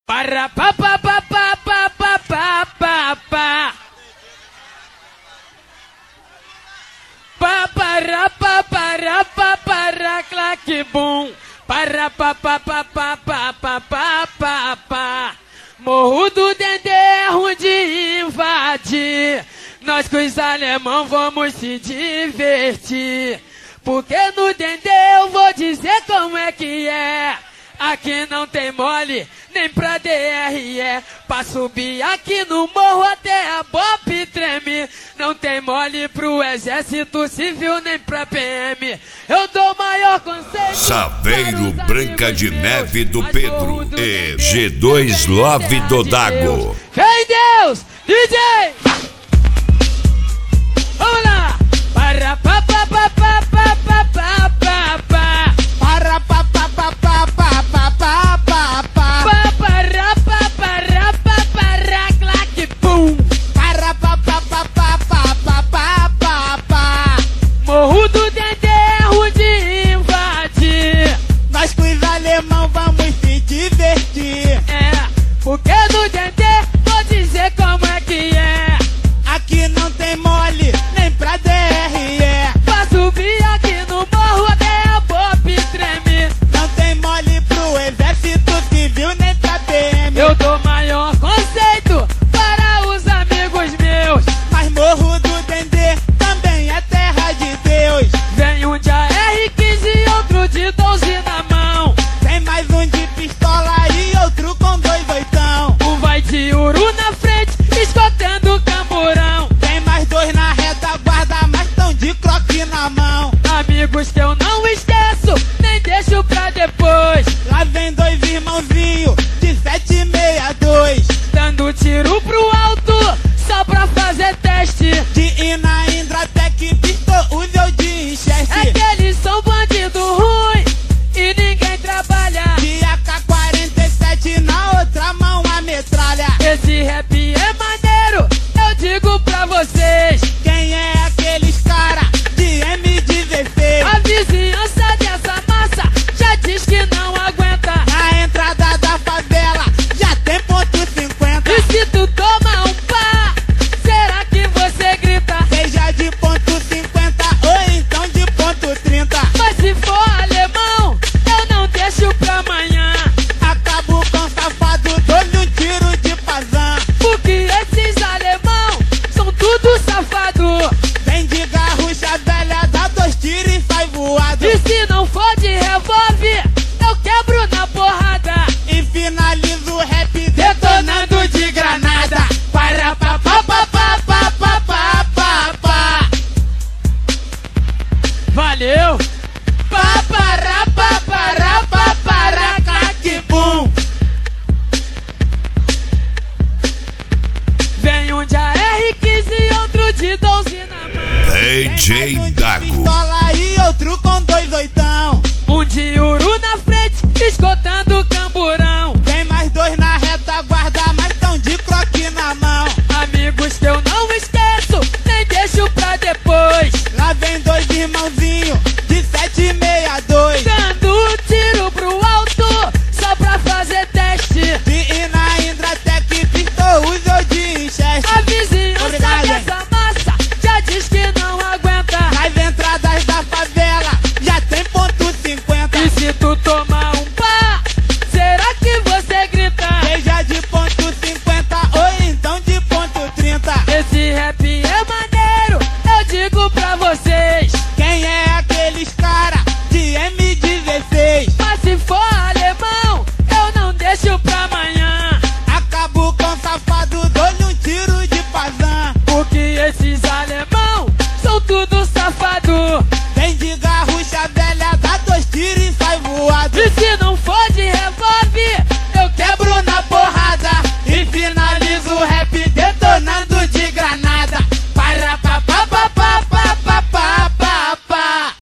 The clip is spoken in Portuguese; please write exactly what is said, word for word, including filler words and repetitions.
Para pa pa pa pa pa pa pa pa pa pa para pa para pa para claque bum para pa pa pa pa pa pa pa pa pa Morro do Dendê é ruim de invadir. Nós com os alemão vamos se divertir, porque no Dendê eu vou dizer como é que é. Aqui não tem mole, nem pra D R E. Pra subir aqui no morro até a Bop treme. Não tem mole pro exército civil, nem pra P M. Eu dou maior conselho. Saveiro Branca de Neve do Pedro e G dois Love do Dago. Vem Deus, D J! Vamos lá! Para pa pa pa pa pa pa pa pa pa para pa pa pa pa pa pa pa pa pa para pa para pa para claque pum para pa pa pa pa pa pa pa pa pa Morro do Dendê é ruim de invadir. Nós com os alemão vamos se divertir. É, porque no Dendê vou dizer como é que é. Aqui não tem mole, nem pra D R E. Pra subir aqui no morro até a Bop treme. Não tem mole pro exército civil, nem pra P M. Eu dou maior conceito para os amigos meus. Mas Morro do Dendê também é terra de Deus. Vem um de A R quinze e outro de doze na mão. Tem mais um de pistola e outro com dois oitão. Um vai de uru na frente, escotando o camburão. Tem mais dois na retaguarda, mas tão de croque na mão. Amigos que eu não esqueço, nem deixo pra depois. Lá vem dois irmãozinhos de sete seis dois, dando tiro pro alto, só pra fazer teste. de Ina Indratec, Pistol, Uzel de Winchester. É que eles são bandido ruim e ninguém trabalha. De A K quarenta e sete na outra mão a metralha. Esse rap é maneiro, eu digo pra vocês. Quem é aqueles cara de M dezesseis? A vizinhança dessa massa já diz que não aguenta. Na entrada da favela já tem ponto cinquenta. E se tu toma um pá, será que você grita? Seja de ponto cinquenta ou então de ponto trinta. Mas se for alemão, eu não deixo pra amanhã. Acabo com o safado, dou-lhe um tiro de pazão. Porque esses alemão são tudo safado. Vem de garrucha velha, dá dois tiros e sai voado. E se não for de revólver, eu quebro na porrada. E finalizo o rap detonando de granada. Para pa pa pa pa pa pa pa pa pa. Valeu! Pa para pa para pa para claque bum. Vem um de A R quinze e outro de doze na mão. D J Um de Dago. pistola e outro com dois oitão. Um de uru na frente, escotando o cão.